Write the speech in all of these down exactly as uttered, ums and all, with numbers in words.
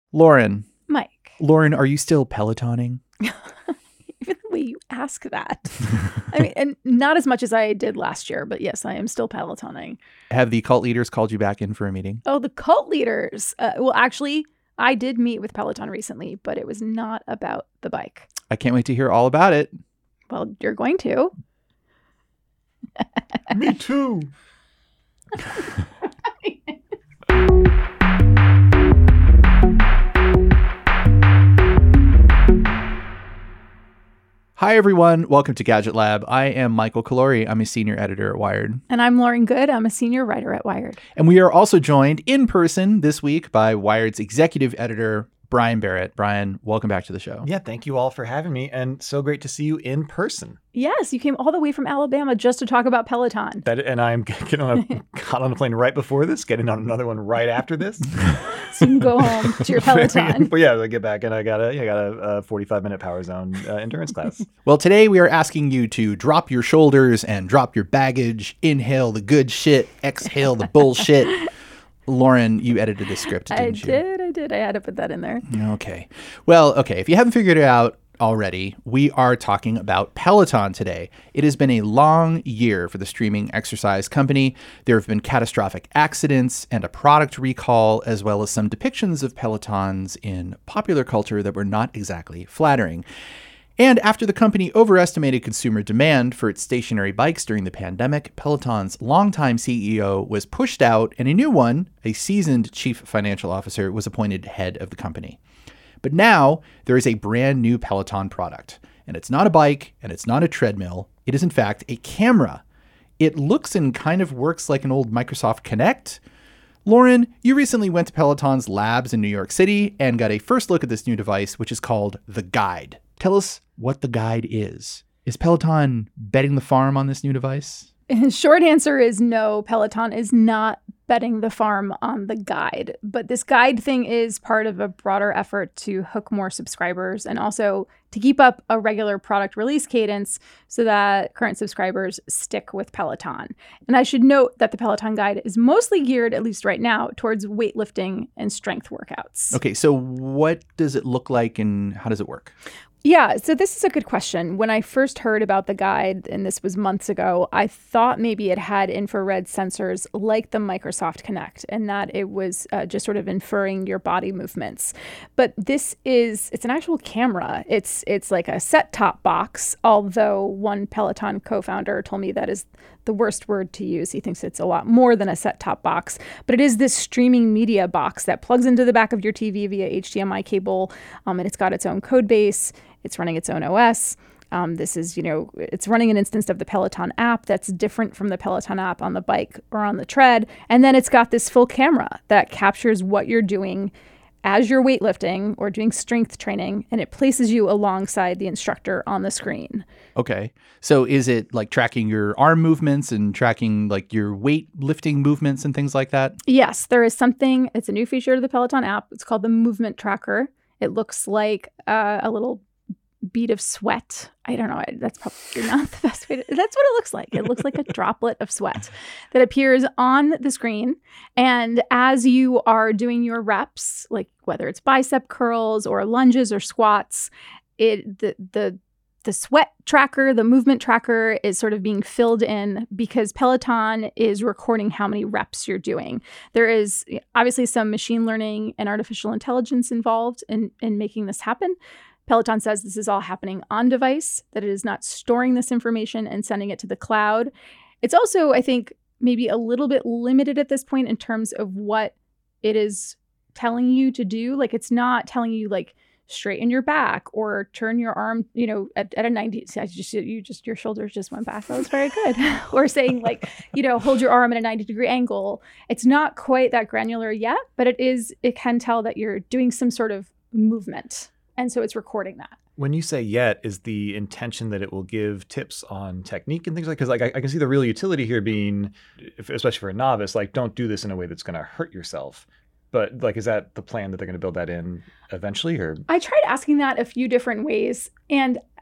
Lauren. Mike. Lauren, are you still Pelotoning? Even the way you ask that. I mean, and not as much as I did last year, but yes, I am still Pelotoning. Have the cult leaders called you back in for a meeting? Oh, the cult leaders. Uh, well, actually, I did meet with Peloton recently, but it was not about the bike. I can't wait to hear all about it. Well, you're going to. Me too. Hi, everyone. Welcome to Gadget Lab. I am Michael Calori. I'm a senior editor at Wired. And I'm Lauren Good. I'm a senior writer at Wired. And we are also joined in person this week by Wired's executive editor, Brian Barrett. Brian, welcome back to the show. Yeah, thank you all for having me. And so great to see you in person. Yes, you came all the way from Alabama just to talk about Peloton. That, and I'm getting on a, got on a plane right before this, getting on another one right after this. So you can go home to your Peloton. But yeah, I get back and I got a, yeah, I got a, a forty-five minute Power Zone uh, endurance class. Well, today we are asking you to drop your shoulders and drop your baggage, inhale the good shit, exhale the bullshit. Lauren, you edited the script, didn't I you? did, I did. I had to put that in there. Okay. Well, okay. If you haven't figured it out already, we are talking about Peloton today. It has been a long year for the streaming exercise company. There have been catastrophic accidents and a product recall, as well as some depictions of Pelotons in popular culture that were not exactly flattering. And after the company overestimated consumer demand for its stationary bikes during the pandemic, Peloton's longtime C E O was pushed out and a new one, a seasoned chief financial officer, was appointed head of the company. But now there is a brand new Peloton product, and it's not a bike and it's not a treadmill. It is in fact a camera. It looks and kind of works like an old Microsoft Kinect. Lauren, you recently went to Peloton's labs in New York City and got a first look at this new device, which is called the Guide. Tell us what the Guide is. Is Peloton betting the farm on this new device? Short answer is no. Peloton is not betting the farm on the Guide. But this Guide thing is part of a broader effort to hook more subscribers and also to keep up a regular product release cadence so that current subscribers stick with Peloton. And I should note that the Peloton Guide is mostly geared, at least right now, towards weightlifting and strength workouts. Okay, so what does it look like and how does it work? Yeah, so this is a good question. When I first heard about the Guide, and this was months ago, I thought maybe it had infrared sensors like the Microsoft Kinect and that it was uh, just sort of inferring your body movements. But this is, it's an actual camera. It's it's like a set-top box, although one Peloton co-founder told me that is the worst word to use. He thinks it's a lot more than a set-top box. But it is this streaming media box that plugs into the back of your T V via H D M I cable, um, and it's got its own code base. It's running its own O S. Um, this is, you know, it's running an instance of the Peloton app that's different from the Peloton app on the bike or on the tread. And then it's got this full camera that captures what you're doing as you're weightlifting or doing strength training, and it places you alongside the instructor on the screen. Okay. So is it like tracking your arm movements and tracking like your weight lifting movements and things like that? Yes, there is something. It's a new feature of the Peloton app. It's called the Movement Tracker. It looks like uh, a little bead of sweat. I don't know. That's probably not the best way to, that's what it looks like. It looks like a droplet of sweat that appears on the screen. And as you are doing your reps, like whether it's bicep curls or lunges or squats, it the the the sweat tracker, the movement tracker is sort of being filled in because Peloton is recording how many reps you're doing. There is obviously some machine learning and artificial intelligence involved in, in making this happen. Peloton says this is all happening on device, that it is not storing this information and sending it to the cloud. It's also, I think, maybe a little bit limited at this point in terms of what it is telling you to do. Like, it's not telling you, like, straighten your back or turn your arm, you know, at, at a ninety. I just, you just, your shoulders just went back. That was very good. Or saying, like, you know, hold your arm at a ninety degree angle. It's not quite that granular yet, but it is, it can tell that you're doing some sort of movement. And so it's recording that. When you say yet, is the intention that it will give tips on technique and things like, because like I, I can see the real utility here being, if, especially for a novice, like don't do this in a way that's going to hurt yourself. But like, is that the plan that they're going to build that in eventually? Or I tried asking that a few different ways, and I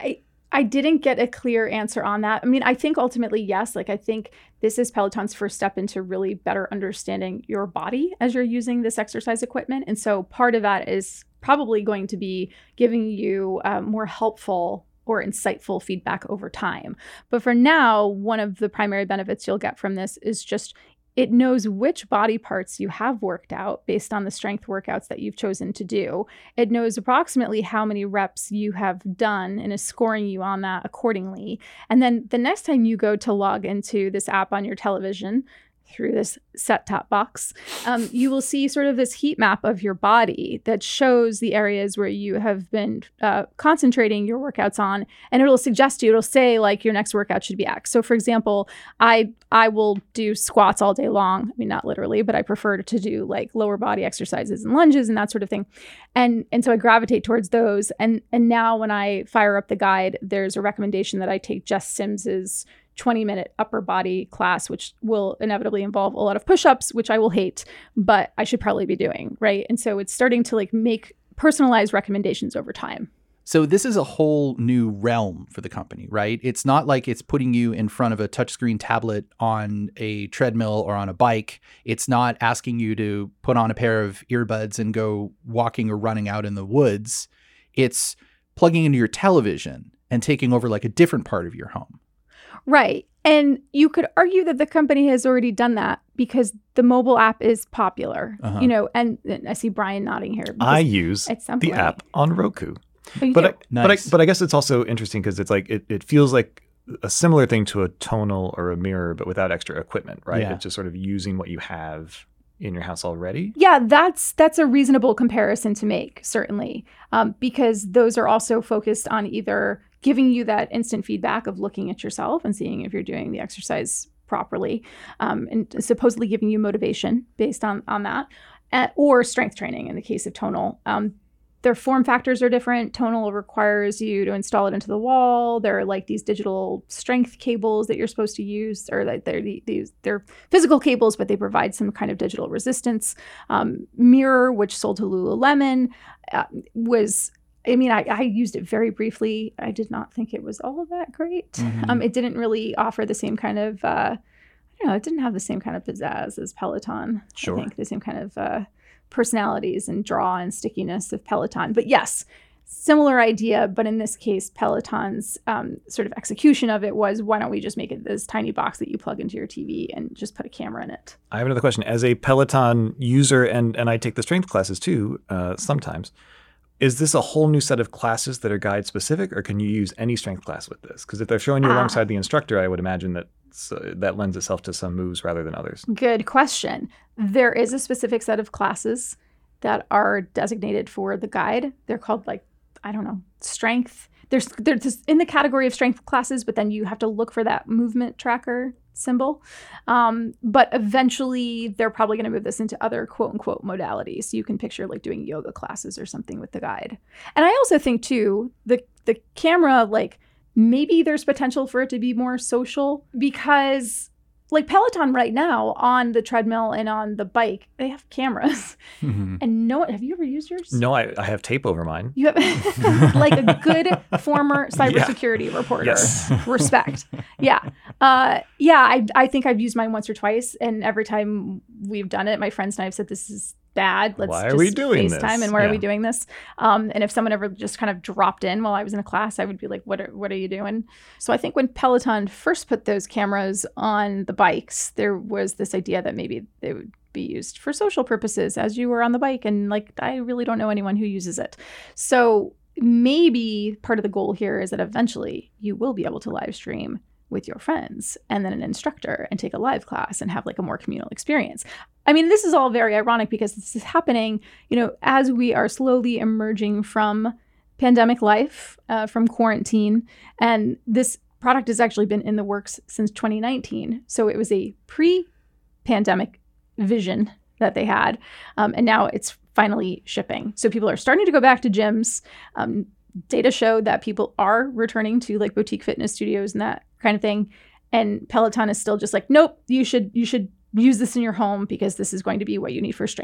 I didn't get a clear answer on that. I mean, I think ultimately, yes. Like, I think this is Peloton's first step into really better understanding your body as you're using this exercise equipment. And so part of that is probably going to be giving you uh, more helpful or insightful feedback over time. But for now, one of the primary benefits you'll get from this is just it knows which body parts you have worked out based on the strength workouts that you've chosen to do. It knows approximately how many reps you have done and is scoring you on that accordingly. And then the next time you go to log into this app on your television through this set-top box, um, you will see sort of this heat map of your body that shows the areas where you have been uh, concentrating your workouts on, and it'll suggest to you, it'll say like your next workout should be X. So for example, I I will do squats all day long. I mean, not literally, but I prefer to do like lower body exercises and lunges and that sort of thing. And and so I gravitate towards those. And and now when I fire up the guide, there's a recommendation that I take Jess Sims's twenty minute upper body class, which will inevitably involve a lot of push-ups, which I will hate, but I should probably be doing, right? And so it's starting to like make personalized recommendations over time. So this is a whole new realm for the company, right? It's not like it's putting you in front of a touchscreen tablet on a treadmill or on a bike. It's not asking you to put on a pair of earbuds and go walking or running out in the woods. It's plugging into your television and taking over like a different part of your home. Right. And you could argue that the company has already done that because the mobile app is popular, uh-huh. you know, and, and I see Brian nodding here. I use the point. app on Roku. Oh, but, I, nice. but, I, but I guess it's also interesting because it's like, it, it feels like a similar thing to a tonal or a mirror, but without extra equipment, right? Yeah. It's just sort of using what you have in your house already. Yeah, that's that's a reasonable comparison to make, certainly, um, because those are also focused on either giving you that instant feedback of looking at yourself and seeing if you're doing the exercise properly, um, and supposedly giving you motivation based on, on that, uh, or strength training in the case of tonal. Um, their form factors are different. Tonal requires you to install it into the wall. There are like these digital strength cables that you're supposed to use, or like they're these they're physical cables, but they provide some kind of digital resistance. Um, Mirror, which sold to Lululemon, uh, was I mean, I, I used it very briefly. I did not think it was all that great. Mm-hmm. Um, it didn't really offer the same kind of, uh, I don't know, it didn't have the same kind of pizzazz as Peloton. Sure. I think the same kind of uh, personalities and draw and stickiness of Peloton. But yes, similar idea. But in this case, Peloton's um, sort of execution of it was, why don't we just make it this tiny box that you plug into your T V and just put a camera in it? I have another question. As a Peloton user, and, and I take the strength classes too uh, sometimes, is this a whole new set of classes that are guide specific, or can you use any strength class with this? Because if they're showing you ah. alongside the instructor, I would imagine that uh, that lends itself to some moves rather than others. Good question. There is a specific set of classes that are designated for the guide. They're called like, I don't know, strength. There's they're just in the category of strength classes, but then you have to look for that movement tracker symbol. Um, but eventually they're probably going to move this into other quote unquote modalities. So you can picture like doing yoga classes or something with the guide. And I also think too, the, the camera, like maybe there's potential for it to be more social, because like Peloton right now on the treadmill and on the bike, they have cameras. Mm-hmm. And no one, have you ever used yours? No, I, I have tape over mine. You have like a good former cybersecurity yeah. reporter. Yes. Respect. Yeah. Uh, yeah, I, I think I've used mine once or twice. And every time we've done it, my friends and I have said, this is bad. Let's why just are we doing FaceTime this? And why yeah. are we doing this? Um, and if someone ever just kind of dropped in while I was in a class, I would be like, what are, what are you doing? So I think when Peloton first put those cameras on the bikes, there was this idea that maybe they would be used for social purposes as you were on the bike. And like, I really don't know anyone who uses it. So maybe part of the goal here is that eventually you will be able to live stream with your friends and then an instructor and take a live class and have like a more communal experience. I mean, this is all very ironic because this is happening, you know, as we are slowly emerging from pandemic life, uh, from quarantine. And this product has actually been in the works since twenty nineteen. So it was a pre-pandemic vision that they had. Um, and now it's finally shipping. So people are starting to go back to gyms. Um, data showed that people are returning to like boutique fitness studios and that kind of thing. And Peloton is still just like, nope, you should you should use this in your home because this is going to be what you need for strength.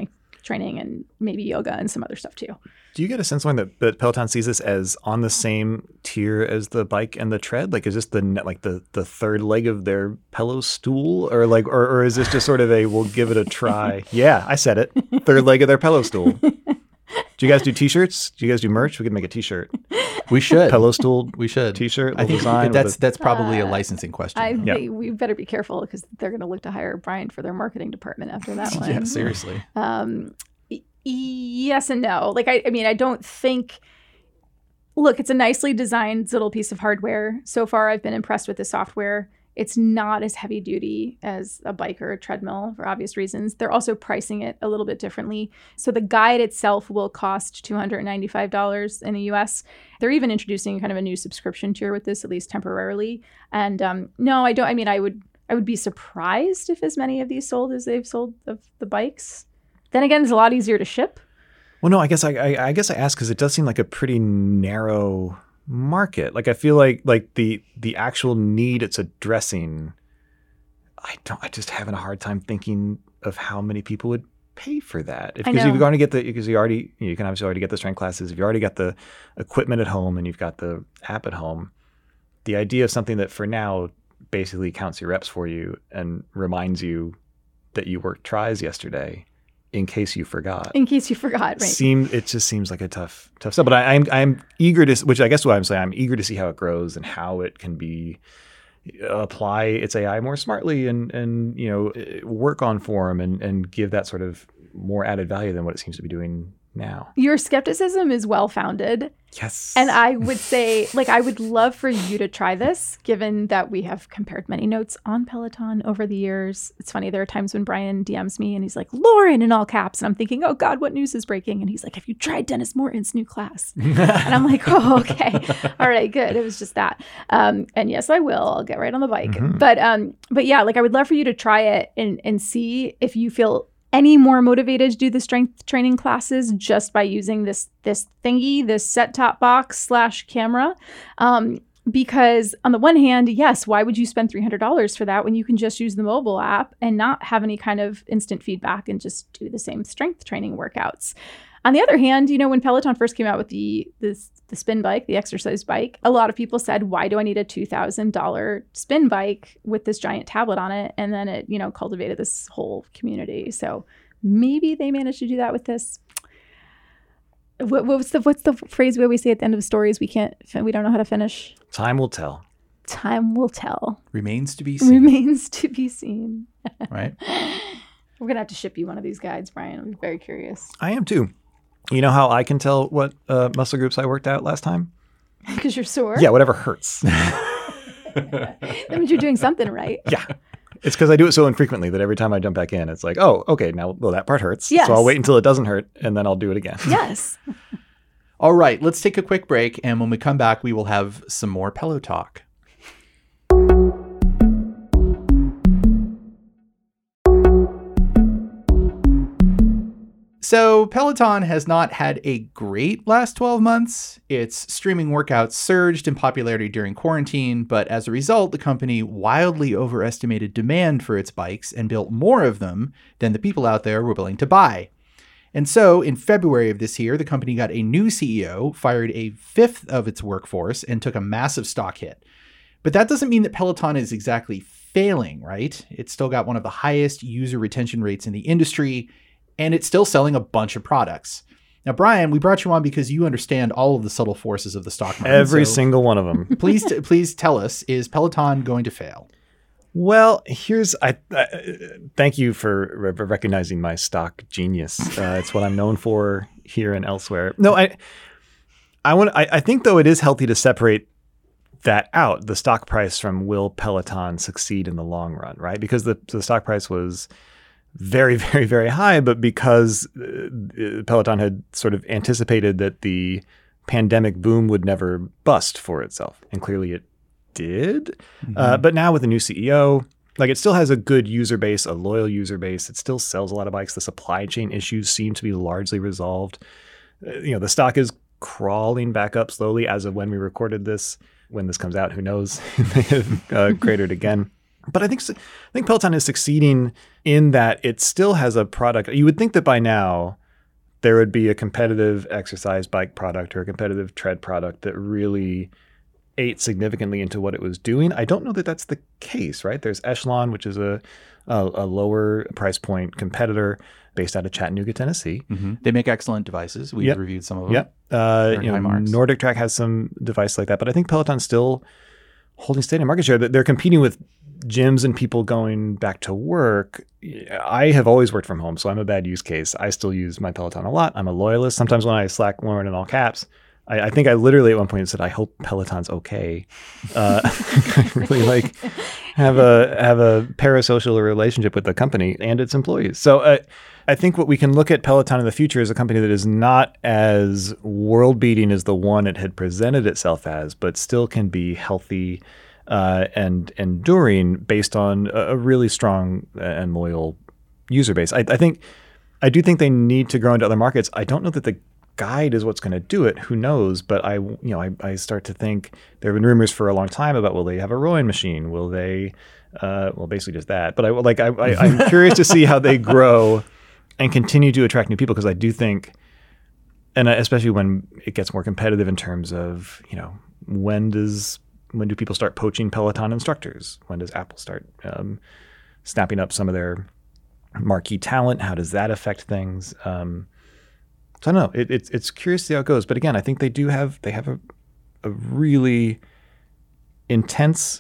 training and maybe yoga and some other stuff too. Do you get a sense, Lauren, that, that Peloton sees this as on the same tier as the bike and the tread? Like, is this the like the the third leg of their Pelo stool, or like, or, or is this just sort of a we'll give it a try? Yeah, I said it. Third leg of their Pelo stool. Do you guys do T-shirts? Do you guys do merch? We could make a T-shirt. We should. Pelo stool. We should. T-shirt. I think design that's a, that's probably Uh, a licensing question. I Yeah. think we better be careful because they're going to look to hire Brian for their marketing department after that one. Yeah, seriously. Um, y- yes and no. Like, I, I mean, I don't think. Look, it's a nicely designed little piece of hardware. So far, I've been impressed with the software. It's not as heavy duty as a bike or a treadmill for obvious reasons. They're also pricing it a little bit differently. So the guide itself will cost two hundred ninety-five dollars in the U S. They're even introducing kind of a new subscription tier with this, at least temporarily. And um, no, I don't. I mean, I would I would be surprised if as many of these sold as they've sold of the bikes. Then again, it's a lot easier to ship. Well, no, I guess I, I, I guess I asked because it does seem like a pretty narrow market. Like I feel like like the the actual need it's addressing, I don't. I just having a hard time thinking of how many people would pay for that. If, I because know. you've already get the because you already you can obviously already get the strength classes. If you already got the equipment at home and you've got the app at home, the idea of something that for now basically counts your reps for you and reminds you that you worked tries yesterday in case you forgot. In case you forgot, right? Seem it just seems like a tough tough step. But I, I'm I'm eager to, which I guess what I'm saying, I'm eager to see how it grows and how it can be apply its A I more smartly and and you know work on form and and give that sort of more added value than what it seems to be doing now. Your skepticism is well founded. Yes. And I would say, like, I would love for you to try this, given that we have compared many notes on Peloton over the years. It's funny, there are times when Brian D Ms me and he's like, Lauren, in all caps. And I'm thinking, oh God, what news is breaking? And he's like, have you tried Dennis Morton's new class? And I'm like, oh, okay. All right, good. It was just that. Um, and yes, I will. I'll get right on the bike. Mhm. But um, but yeah, like I would love for you to try it and, and see if you feel any more motivated to do the strength training classes just by using this this thingy, this set-top box slash camera. Um, because on the one hand, yes, why would you spend three hundred dollars for that when you can just use the mobile app and not have any kind of instant feedback and just do the same strength training workouts? On the other hand, you know, when Peloton first came out with the this, the spin bike, the exercise bike, a lot of people said, why do I need a two thousand dollars spin bike with this giant tablet on it? And then it, you know, cultivated this whole community. So maybe they managed to do that with this. What, what's the what's the phrase we always say at the end of stories? We can't, we don't know how to finish. Time will tell. Time will tell. Remains to be seen. Remains to be seen. Right? We're gonna have to ship you one of these guides, Brian. I'm very curious. I am too. You know how I can tell what uh, muscle groups I worked out last time? Because you're sore. Yeah, whatever hurts. That means you're doing something right. Yeah. It's because I do it so infrequently that every time I jump back in, it's like, oh, okay, now well, that part hurts. Yes. So I'll wait until it doesn't hurt, and then I'll do it again. Yes. All right, let's take a quick break. And when we come back, we will have some more Pelo talk. So Peloton has not had a great last twelve months. Its streaming workouts surged in popularity during quarantine, but as a result, the company wildly overestimated demand for its bikes and built more of them than the people out there were willing to buy. And so in February of this year, the company got a new C E O, fired a fifth of its workforce, and took a massive stock hit. But that doesn't mean that Peloton is exactly failing, right? It's still got one of the highest user retention rates in the industry, and it's still selling a bunch of products. Now, Brian, we brought you on because you understand all of the subtle forces of the stock market. Every so single one of them. please, t- please tell us, is Peloton going to fail? Well, here's I, I thank you for re- recognizing my stock genius. Uh, it's what I'm known for here and elsewhere. No, I I want I, I think though it is healthy to separate that out, the stock price, from will Peloton succeed in the long run, right? Because the the stock price was very, very, very high, but because uh, Peloton had sort of anticipated that the pandemic boom would never bust for itself, and clearly it did. Mm-hmm. Uh, but now with a new C E O, like it still has a good user base, a loyal user base. It still sells a lot of bikes. The supply chain issues seem to be largely resolved. Uh, you know, the stock is crawling back up slowly as of when we recorded this. When this comes out, who knows? They have uh, cratered again. But I think I think Peloton is succeeding in that it still has a product. You would think that by now there would be a competitive exercise bike product or a competitive tread product that really ate significantly into what it was doing. I don't know that that's the case, right? There's Echelon, which is a a, a lower price point competitor based out of Chattanooga, Tennessee. Mm-hmm. They make excellent devices. We've Yep. reviewed some of them. Yep. Uh, you know, high marks. Nordic Track has some device like that, but I think Peloton's still holding steady in market share. That they're competing with gyms and people going back to work. I have always worked from home, so I'm a bad use case. I still use my Peloton a lot. I'm a loyalist. Sometimes when I Slack Lauren in all caps, I, I think I literally at one point said, "I hope Peloton's okay." Uh, I really like have a have a parasocial relationship with the company and its employees. So uh, I think what we can look at Peloton in the future is a company that is not as world beating as the one it had presented itself as, but still can be healthy uh, and enduring based on a, a really strong and loyal user base. I, I think I do think they need to grow into other markets. I don't know that the guide is what's going to do it. Who knows? But I, you know, I, I start to think there have been rumors for a long time about will they have a rowing machine? Will they, uh, well, basically just that. But I like I, I I'm curious to see how they grow and continue to attract new people because I do think, and especially when it gets more competitive in terms of you know when does when do people start poaching Peloton instructors? When does Apple start um, snapping up some of their marquee talent? How does that affect things? Um, So I don't know. It, it's it's curious to see how it goes. But again, I think they do have they have a a really intense,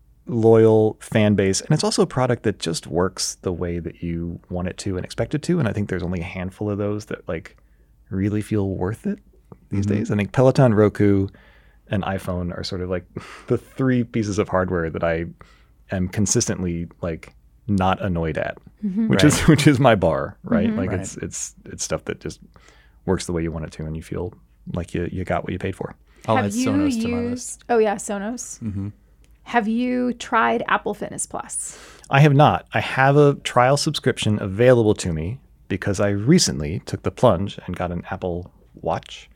loyal fan base, and it's also a product that just works the way that you want it to and expect it to. And I think there's only a handful of those that like really feel worth it these Mm-hmm. days. I think Peloton, Roku, and iPhone are sort of like the three pieces of hardware that I am consistently like not annoyed at, Mm-hmm. which Right. is which is my bar, right? Mhm. Like Right. it's it's it's stuff that just works the way you want it to, and you feel like you you got what you paid for. I'll Have add you Sonos used? to my list. Oh yeah, Sonos. Mm-hmm. Have you tried Apple Fitness Plus? I have not. I have a trial subscription available to me because I recently took the plunge and got an Apple Watch.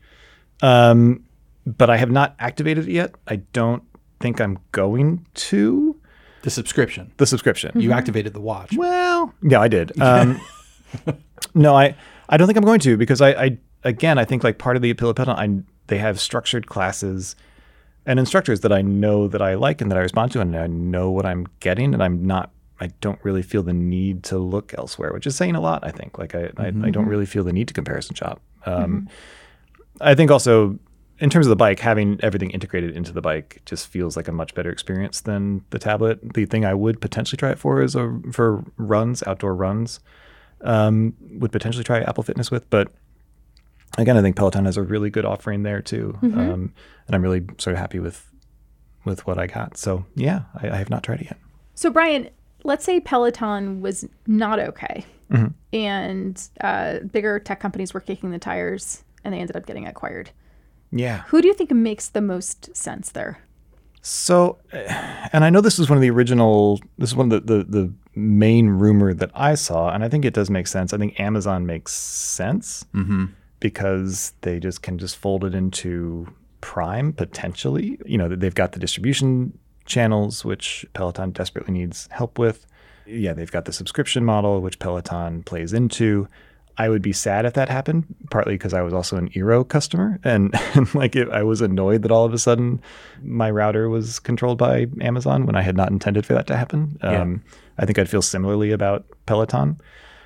Um, but I have not activated it yet. I don't think I'm going to. The subscription. The subscription. Mm-hmm. You activated the watch. Well, yeah, I did. Um, no, I, I don't think I'm going to because I, I again, I think like part of the appeal of Peloton, I, they have structured classes and instructors that I know that I like and that I respond to, and I know what I'm getting, and I'm not, I don't really feel the need to look elsewhere, which is saying a lot, I think. Like I, Mm-hmm. I, I don't really feel the need to comparison shop. Um, I think also in terms of the bike, having everything integrated into the bike just feels like a much better experience than the tablet. The thing I would potentially try it for is a, for runs, outdoor runs, um, would potentially try Apple Fitness with. But again, I think Peloton has a really good offering there too. Mm-hmm. Um, and I'm really sort of happy with with what I got. So yeah, I, I have not tried it yet. So Brian, let's say Peloton was not okay, Mm-hmm. and uh, bigger tech companies were kicking the tires, and they ended up getting acquired. Yeah. Who do you think makes the most sense there? So, uh, and I know this is one of the original, this is one of the, the, the main rumor that I saw, and I think it does make sense. I think Amazon makes sense Mm-hmm. because they just can just fold it into Prime potentially. You know, they've got the distribution channels, which Peloton desperately needs help with. Yeah, they've got the subscription model, which Peloton plays into. I would be sad if that happened, partly because I was also an Eero customer. And, and like it, I was annoyed that all of a sudden my router was controlled by Amazon when I had not intended for that to happen. Yeah. Um, I think I'd feel similarly about Peloton.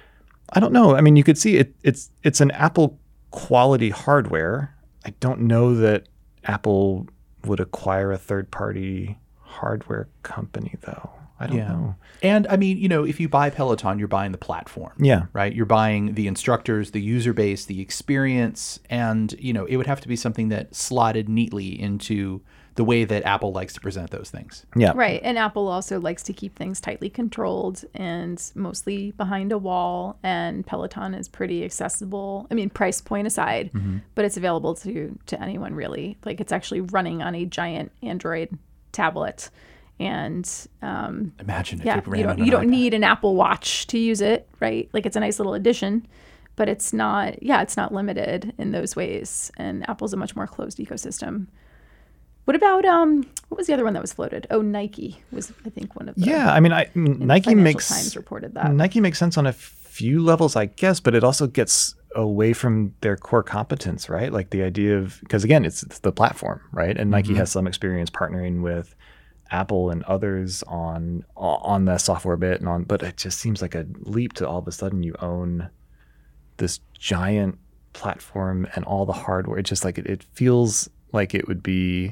I don't know. I mean, you could see it. It's it's an Apple quality hardware. I don't know that Apple would acquire a third party hardware company, though. I don't Yeah. know. And I mean, you know, if you buy Peloton, you're buying the platform. Yeah. Right? You're buying the instructors, the user base, the experience, and, you know, it would have to be something that slotted neatly into the way that Apple likes to present those things. Yeah. Right. And Apple also likes to keep things tightly controlled and mostly behind a wall. And Peloton is pretty accessible. I mean, price point aside, Mm-hmm. but it's available to to anyone really. Like it's actually running on a giant Android tablet. And um, Imagine if yeah, it ran you don't on an you don't iPad. need an Apple Watch to use it, right? Like it's a nice little addition, but it's not. Yeah, it's not limited in those ways. And Apple's a much more closed ecosystem. What about um? What was the other one that was floated? Oh, Nike was, I think, one of the. Yeah, I mean, I, Nike Financial makes Times reported that. Nike makes sense on a few levels, I guess, but it also gets away from their core competence, right? Like the idea of, because again, it's, it's the platform, right? And Nike Mm-hmm. has some experience partnering with Apple and others on on the software bit, and on, but it just seems like a leap to all of a sudden you own this giant platform and all the hardware. It just like it, it feels like it would be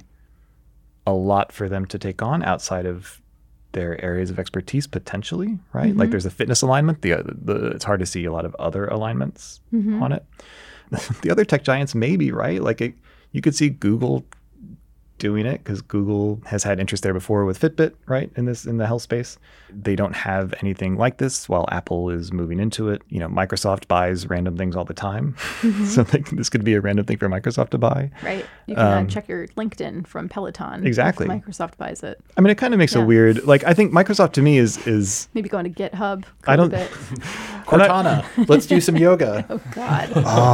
a lot for them to take on outside of their areas of expertise potentially, right? Mm-hmm. Like there's a fitness alignment. The, the it's hard to see a lot of other alignments Mm-hmm. on it. The other tech giants maybe, right? Like it, you could see Google doing it because Google has had interest there before with Fitbit, right? In this, in the health space. They don't have anything like this while Apple is moving into it. You know, Microsoft buys random things all the time. Mm-hmm. So like, this could be a random thing for Microsoft to buy. Right. You can Um, uh, check your LinkedIn from Peloton. Exactly. If Microsoft buys it. I mean, it kind of makes Yeah. a weird, like, I think Microsoft to me is, is Maybe going to GitHub. I don't- code a bit. Cortana, let's do some yoga. Oh God.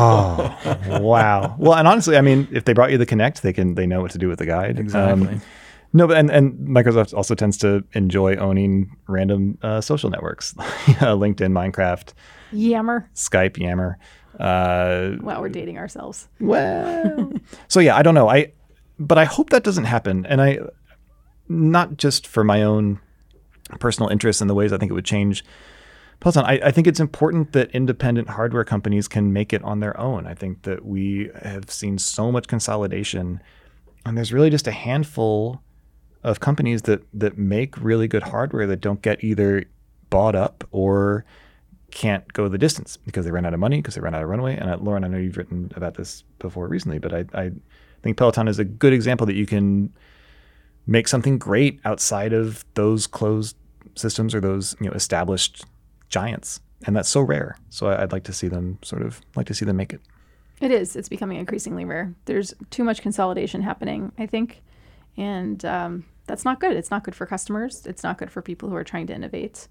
oh, wow. Well, and honestly, I mean, if they brought you the Kinect, they can, they know what to do with the guide. Exactly. Um, no, but, and, and Microsoft also tends to enjoy owning random uh, social networks, LinkedIn, Minecraft, Yammer. Skype, Yammer. Uh, Wow, we're dating ourselves. well, so yeah, I don't know. I, but I hope that doesn't happen. And I, not just for my own personal interests in the ways I think it would change Peloton. I, I think it's important that independent hardware companies can make it on their own. I think that we have seen so much consolidation, and there's really just a handful of companies that that make really good hardware that don't get either bought up or can't go the distance because they run out of money, because they run out of runway. And uh, Lauren, I know you've written about this before recently, but I, I think Peloton is a good example that you can make something great outside of those closed systems or those, you know, established giants. And that's so rare. So I, I'd like to see them sort of like to see them make it. It is. It's becoming increasingly rare. There's too much consolidation happening, I think. And um, that's not good. It's not good for customers. It's not good for people who are trying to innovate.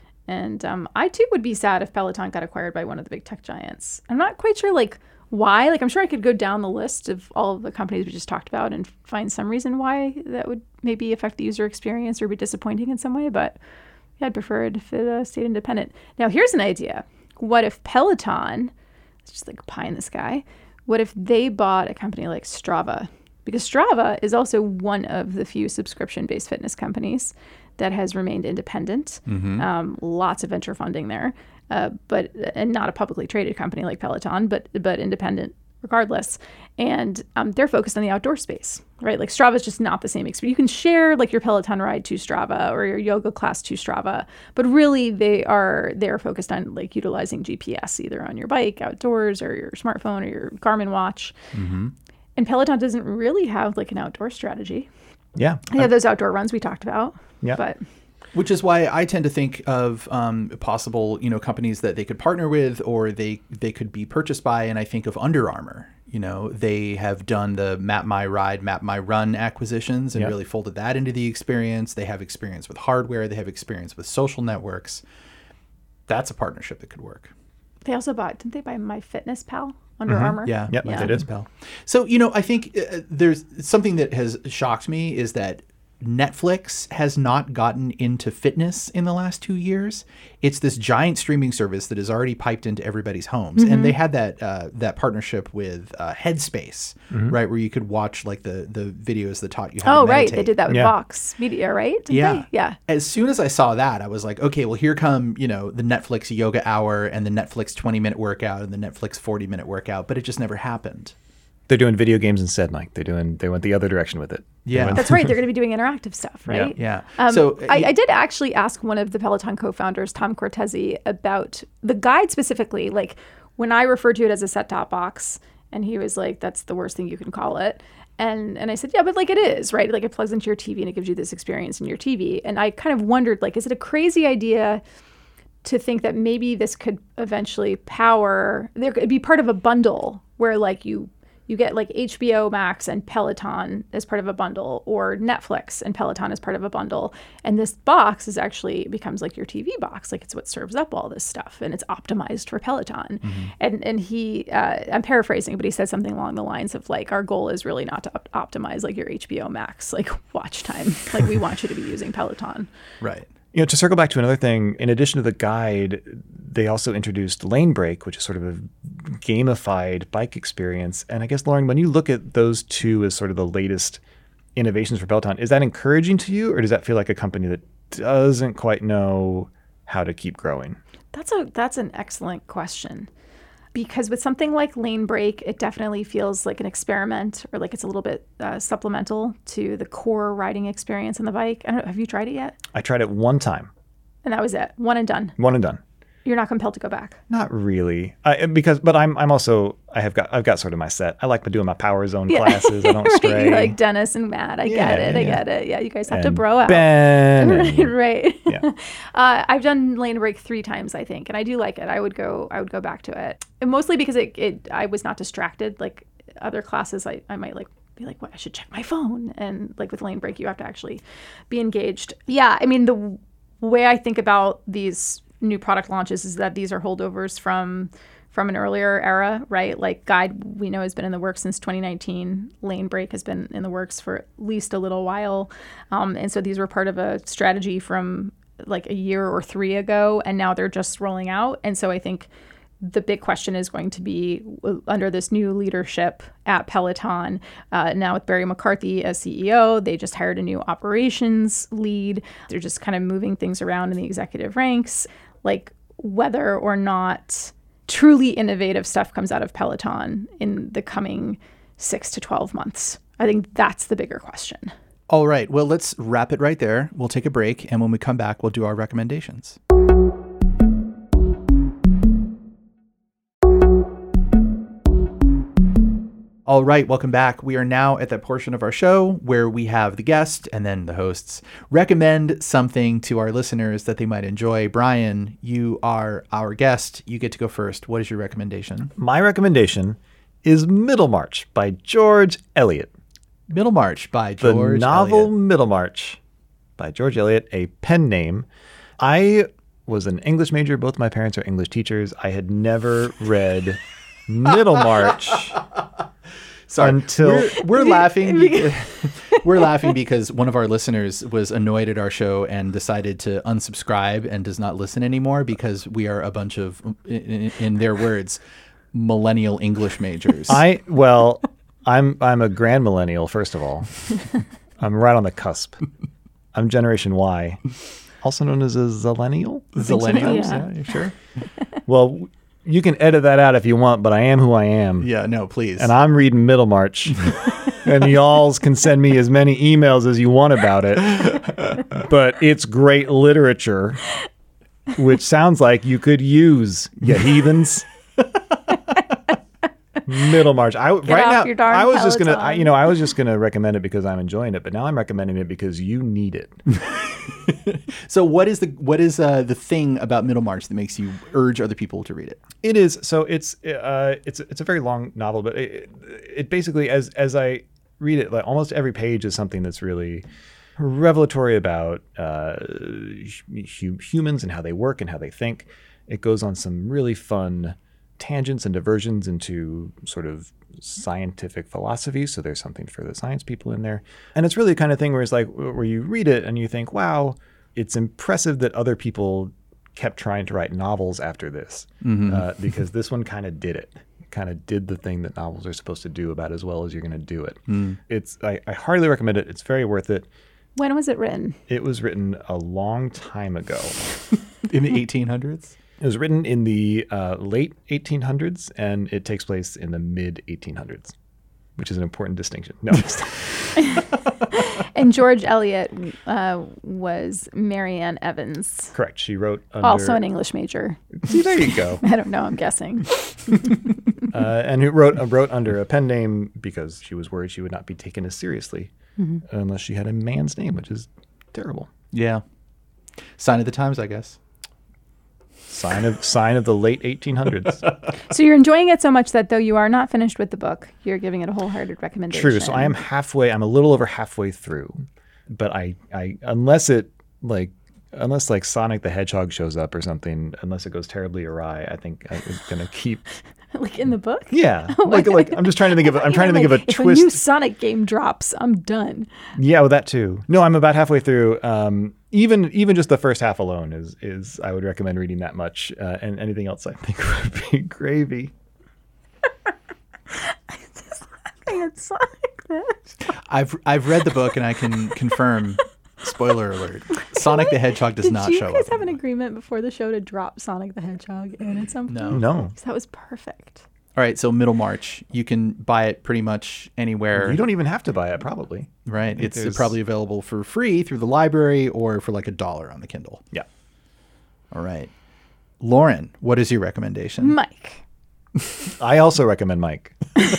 And um, I, too, would be sad if Peloton got acquired by one of the big tech giants. I'm not quite sure, like, why. Like, I'm sure I could go down the list of all of the companies we just talked about and find some reason why that would maybe affect the user experience or be disappointing in some way. But yeah, I'd prefer it if it uh, stayed independent. Now, here's an idea. What if Peloton, it's just like pie in the sky, what if they bought a company like Strava? Because Strava is also one of the few subscription-based fitness companies that has remained independent. Mm-hmm. Um, lots of venture funding there, uh, but and not a publicly traded company like Peloton, but but independent regardless. And um, they're focused on the outdoor space, right? Like Strava is just not the same experience. You can share like your Peloton ride to Strava or your yoga class to Strava, but really they are they're focused on like utilizing G P S either on your bike outdoors or your smartphone or your Garmin watch. Mm-hmm. And Peloton doesn't really have like an outdoor strategy. Yeah. They have those outdoor runs we talked about. Yeah. But Which is why I tend to think of um, possible, you know, companies that they could partner with or they they could be purchased by. And I think of Under Armour. You know, they have done the Map My Ride, Map My Run acquisitions and Yep. really folded that into the experience. They have experience with hardware. They have experience with social networks. That's a partnership that could work. they also bought, didn't they buy MyFitnessPal? Under Mhm. Armour? Yeah, Yep, yeah, they did. Pal. So, you know, I think uh, there's something that has shocked me is that Netflix has not gotten into fitness in the last two years. It's this giant streaming service that is already piped into everybody's homes, Mm-hmm. and they had that uh, that partnership with uh, Headspace, right, where you could watch like the the videos that taught you how Oh, to right. meditate. They did that with Yeah. Vox Media, right? Didn't Yeah. they? Yeah. As soon as I saw that, I was like, okay, well, here come, you know, the Netflix yoga hour and the Netflix twenty minute workout and the Netflix forty minute workout, but it just never happened. They're doing video games instead, Mike. They're doing, they went the other direction with it. They Yeah. went- That's right. They're going to be doing interactive stuff, right? Yeah. Um, so I, I did actually ask one of the Peloton co-founders, Tom Cortese, about the guide specifically. Like when I referred to it as a set-top box, and he was like, "That's the worst thing you can call it." And and I said, "Yeah, but like it is, right? Like it plugs into your T V and it gives you this experience in your T V." And I kind of wondered, like, is it a crazy idea to think that maybe this could eventually power? There could be part of a bundle where like you. you get like H B O Max and Peloton as part of a bundle, or Netflix and Peloton as part of a bundle. And this box is actually becomes like your T V box. Like it's what serves up all this stuff, and it's optimized for Peloton. Mm-hmm. And and he, uh, I'm paraphrasing, but he said something along the lines of like, our goal is really not to op- optimize like your H B O Max, like watch time. Like we want you to be using Peloton. Right. You know, to circle back to another thing, in addition to the guide, they also introduced Lane Break, which is sort of a gamified bike experience. And I guess, Lauren, when you look at those two as sort of the latest innovations for Peloton, is that encouraging to you, or does that feel like a company that doesn't quite know how to keep growing? That's a that's an excellent question. Because with something like Lane Break, it definitely feels like an experiment, or like it's a little bit uh, supplemental to the core riding experience on the bike. I don't know, have you tried it yet? I tried it one time. And that was it. One and done. One and done. You're not compelled to go back. Not really, I, because but I'm I'm also I have got I've got sort of my set. I like doing my Power Zone yeah. classes. I don't right. stray. You're like Dennis and Matt. I yeah, get it. Yeah. I get it. Yeah, you guys have and to bro out. Ben. right. And, right. Yeah. uh, I've done Lane Break three times, I think, and I do like it. I would go. I would go back to it, and mostly because it, it. I was not distracted like other classes. I, I might like. be like, well, I should check my phone. And like with Lane Break, you have to actually be engaged. Yeah, I mean, the w- way I think about these new product launches is that these are holdovers from from an earlier era, right? Like Guide, we know, has been in the works since twenty nineteen. Lane Break has been in the works for at least a little while. Um, and so these were part of a strategy from like a year or three ago, and now they're just rolling out. And so I think the big question is going to be under this new leadership at Peloton, uh, now with Barry McCarthy as C E O, they just hired a new operations lead. They're just kind of moving things around in the executive ranks, like whether or not truly innovative stuff comes out of Peloton in the coming six to twelve months. I think that's the bigger question. All right. Well, let's wrap it right there. We'll take a break. And when we come back, we'll do our recommendations. All right, welcome back. We are now at that portion of our show where we have the guest and then the hosts recommend something to our listeners that they might enjoy. Brian, you are our guest. You get to go first. What is your recommendation? My recommendation is Middlemarch by George Eliot. Middlemarch by George The novel Eliot. Middlemarch by George Eliot, a pen name. I was an English major. Both my parents are English teachers. I had never read Middlemarch. Sorry, until we're, we're laughing. Because, we're laughing because one of our listeners was annoyed at our show and decided to unsubscribe and does not listen anymore because we are a bunch of, in, in their words, millennial English majors. I well, I'm I'm a grand millennial. First of all, I'm right on the cusp. I'm Generation Y, also known as a zillennial. Zillennials, Yeah. yeah, you sure? Well, you can edit that out if you want, but I am who I am. Yeah, no, please. And I'm reading Middlemarch. And y'all can send me as many emails as you want about it. But it's great literature, which sounds like you could use, you heathens. Middlemarch. I Get right off now your darn I was just gonna I, Peloton. you know I was just gonna recommend it because I'm enjoying it, but now I'm recommending it because you need it. So what is the what is uh, the thing about Middlemarch that makes you urge other people to read it? It is. So it's uh, it's it's a very long novel, but it, it basically, as as I read it, like almost every page is something that's really revelatory about uh, hu- humans and how they work and how they think. It goes on some really fun tangents and diversions into sort of scientific philosophy. So there's something for the science people in there, and it's really the kind of thing where it's like where you read it and you think, wow, it's impressive that other people kept trying to write novels after this, mm-hmm. uh, because this one kind of did it. Kind of did the thing that novels are supposed to do about as well as you're going to do it. Mm. It's I, I heartily recommend it. It's very worth it. When was it written? It was written a long time ago. In the eighteen hundreds? It was written in the uh, late eighteen hundreds, and it takes place in the mid eighteen hundreds, which is an important distinction. No. And George Eliot uh, was Marianne Evans. Correct. She wrote under... Also an English major. See, there you go. I don't know. I'm guessing. uh, and who wrote uh, wrote under a pen name because she was worried she would not be taken as seriously mm-hmm. unless she had a man's name, which is terrible. Yeah. Sign of the times, I guess. Sign of sign of the late eighteen hundreds. So you're enjoying it so much that though you are not finished with the book, you're giving it a wholehearted recommendation. True. So I am halfway. I'm a little over halfway through, but I, I unless it like unless like Sonic the Hedgehog shows up or something, unless it goes terribly awry, I think I'm gonna keep. Like in the book? Yeah. Oh like like I'm just trying to think of I'm trying to think like, of a if twist. If a new Sonic game drops, I'm done. Yeah, well that too. No, I'm about halfway through. Um, even even just the first half alone is is I would recommend reading that much, uh, and anything else I think would be gravy. I just laughing at Sonic this. I've I've read the book and I can confirm. Spoiler alert: Sonic the Hedgehog does Did not you show up. Did you guys have an agreement before the show to drop Sonic the Hedgehog in at some point? No. No. That was perfect. All right, so Middlemarch, you can buy it pretty much anywhere. You don't even have to buy it, probably. Right, it's There's- probably available for free through the library or for like a dollar on the Kindle. Yeah. All right, Lauren, what is your recommendation? Mike. I also recommend Mike.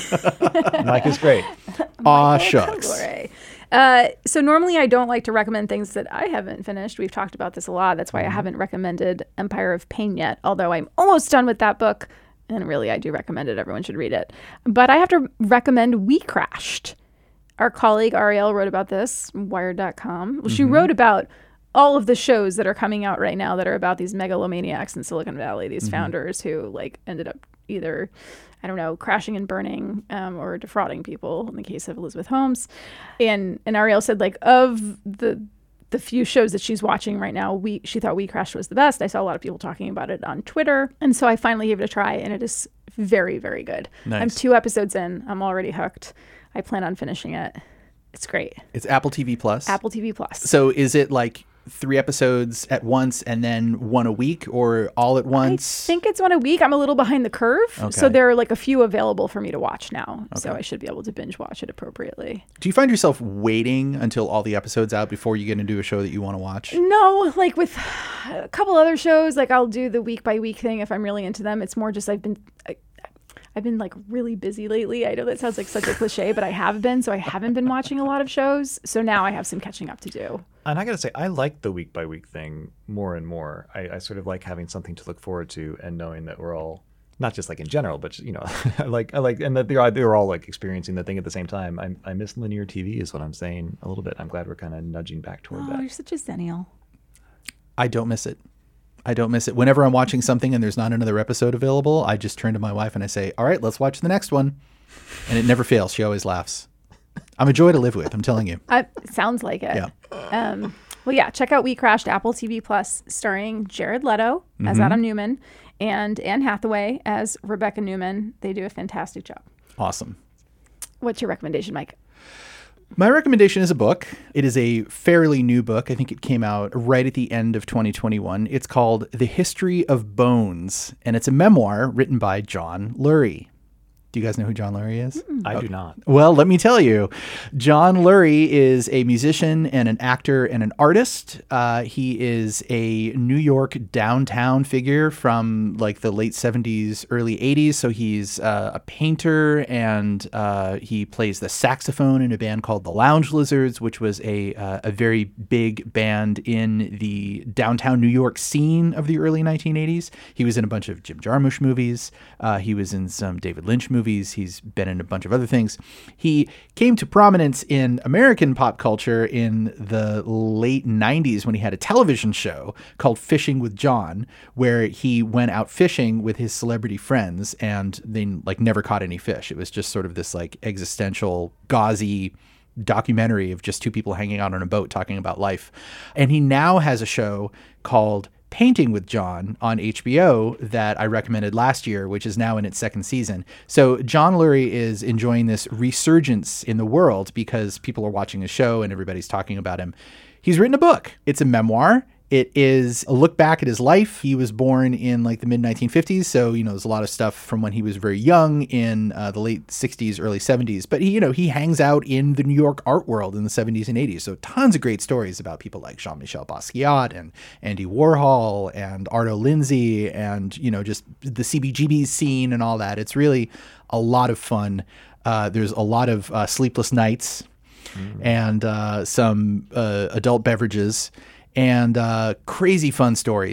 Mike is great. Aw, Michael shucks. Congore. Uh, so normally I don't like to recommend things that I haven't finished. We've talked about this a lot. That's why Mm-hmm. I haven't recommended Empire of Pain yet, although I'm almost done with that book. And really, I do recommend it. Everyone should read it. But I have to recommend We Crashed. Our colleague Ariel wrote about this, Wired dot com. Well, she Mm-hmm. wrote about all of the shows that are coming out right now that are about these megalomaniacs in Silicon Valley, these Mm-hmm. founders who like ended up either, I don't know, crashing and burning um, or defrauding people in the case of Elizabeth Holmes. And and Ariel said, like, of the the few shows that she's watching right now, we she thought We Crashed was the best. I saw a lot of people talking about it on Twitter. And so I finally gave it a try, and it is very, very good. Nice. I'm two episodes in. I'm already hooked. I plan on finishing it. It's great. It's Apple T V Plus. Apple T V Plus. So is it like three episodes at once and then one a week, or all at I once? think it's one a week. I'm a little behind the curve. So Okay. there are like a few available for me to watch now. So Okay. I should be able to binge watch it appropriately. Do you find yourself waiting until all the episodes out before you get into a show that you want to watch? No, like with a couple other shows, like I'll do the week by week thing if I'm really into them. It's more just I've been I, I've been like really busy lately. I know that sounds like such a cliche, but I have been. So I haven't been watching a lot of shows. So now I have some catching up to do. And I got to say, I like the week by week thing more and more. I, I sort of like having something to look forward to and knowing that we're all, not just like in general, but you know, I like, I like, and that they're, they're all like experiencing the thing at the same time. I, I miss linear T V is what I'm saying a little bit. I'm glad we're kind of nudging back toward Oh, that. you're such a zennial. I don't miss it. I don't miss it. Whenever I'm watching something and there's not another episode available, I just turn to my wife and I say, all right, let's watch the next one. And it never fails. She always laughs. I'm a joy to live with, I'm telling you. I, it sounds like it. Yeah. Um, well, yeah, check out We Crashed, Apple T V Plus, starring Jared Leto as Mm-hmm. Adam Newman and Anne Hathaway as Rebecca Newman. They do a fantastic job. Awesome. What's your recommendation, Mike? My recommendation is a book. It is a fairly new book. I think it came out right at the end of twenty twenty-one. It's called The History of Bones, and it's a memoir written by John Lurie. Do you guys know who John Lurie is? I do not. Well, let me tell you. John Lurie is a musician and an actor and an artist. Uh, he is a New York downtown figure from like the late seventies, early eighties. So he's uh, a painter, and uh, he plays the saxophone in a band called the Lounge Lizards, which was a, uh, a very big band in the downtown New York scene of the early nineteen eighties. He was in a bunch of Jim Jarmusch movies. Uh, he was in some David Lynch movies. He's been in a bunch of other things. He came to prominence in American pop culture in the late nineties when he had a television show called Fishing with John, where he went out fishing with his celebrity friends and they like never caught any fish. It was just sort of this like existential, gauzy documentary of just two people hanging out on a boat talking about life. And he now has a show called Painting with John on H B O that I recommended last year, which is now in its second season. So John Lurie is enjoying this resurgence in the world because people are watching his show and everybody's talking about him. He's written a book. It's a memoir. It is a look back at his life. He was born in like the mid nineteen fifties. So, you know, there's a lot of stuff from when he was very young in uh, the late sixties, early seventies. But he, you know, he hangs out in the New York art world in the seventies and eighties. So tons of great stories about people like Jean-Michel Basquiat and Andy Warhol and Arto Lindsay and, you know, just the C B G B scene and all that. It's really a lot of fun. Uh, there's a lot of uh, sleepless nights mm. and uh, some uh, adult beverages. And uh, crazy fun stories.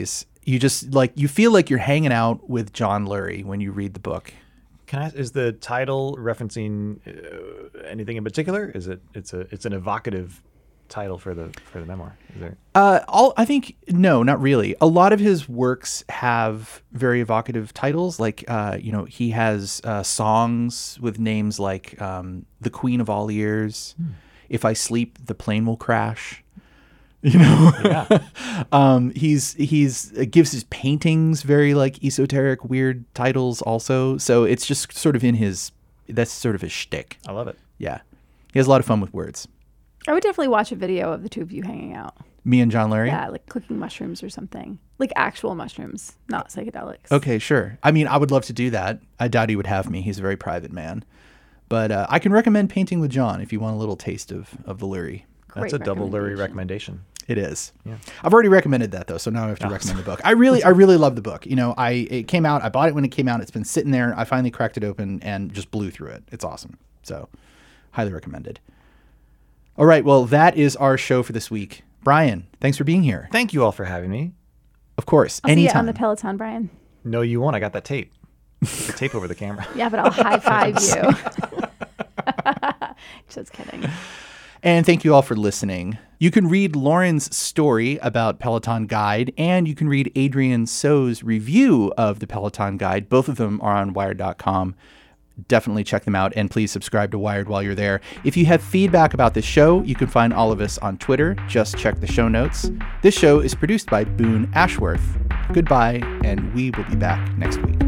You just like you feel like you're hanging out with John Lurie when you read the book. Can I? Is the title referencing uh, anything in particular? Is it? It's a. It's an evocative title for the for the memoir. Is there? Uh, all I think no, not really. A lot of his works have very evocative titles. Like, uh, you know, he has uh, songs with names like um, "The Queen of All Ears," hmm. "If I Sleep, the Plane Will Crash." You know, yeah. um, he's he's uh, gives his paintings very like esoteric, weird titles also. So it's just sort of in his that's sort of his shtick. I love it. Yeah, he has a lot of fun with words. I would definitely watch a video of the two of you hanging out. Me and John Lurie? Yeah, like cooking mushrooms or something. Like actual mushrooms, not psychedelics. Okay, sure. I mean, I would love to do that. I doubt he would have me. He's a very private man. But uh, I can recommend Painting with John if you want a little taste of, of the Lurie. That's a double Lurie recommendation. It is. Yeah. I've already recommended that though, so now I have to oh. recommend the book. I really, I really love the book. You know, I it came out. I bought it when it came out. It's been sitting there. I finally cracked it open and just blew through it. It's awesome. So, highly recommended. All right. Well, that is our show for this week. Brian, thanks for being here. Thank you all for having me. Of course. I'll anytime. See you on the Peloton, Brian. No, you won't. I got that tape. The tape over the camera. Yeah, but I'll high five you. Just kidding. And thank you all for listening. You can read Lauren's story about Peloton Guide, and you can read Adrian So's review of the Peloton Guide. Both of them are on wired dot com. Definitely check them out, and please subscribe to Wired while you're there. If you have feedback about this show, you can find all of us on Twitter. Just check the show notes. This show is produced by Boone Ashworth. Goodbye, and we will be back next week.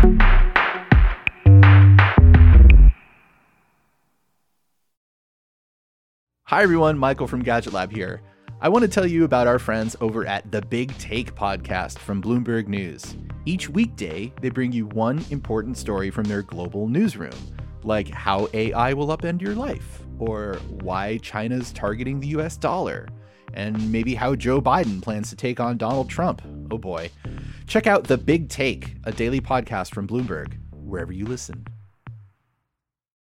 Hi everyone, Michael from Gadget Lab here. I want to tell you about our friends over at the Big Take podcast from Bloomberg News. Each weekday, they bring you one important story from their global newsroom, like how A I will upend your life, or why China's targeting the U S dollar, and maybe how Joe Biden plans to take on Donald Trump. Oh boy. Check out The Big Take, a daily podcast from Bloomberg, wherever you listen.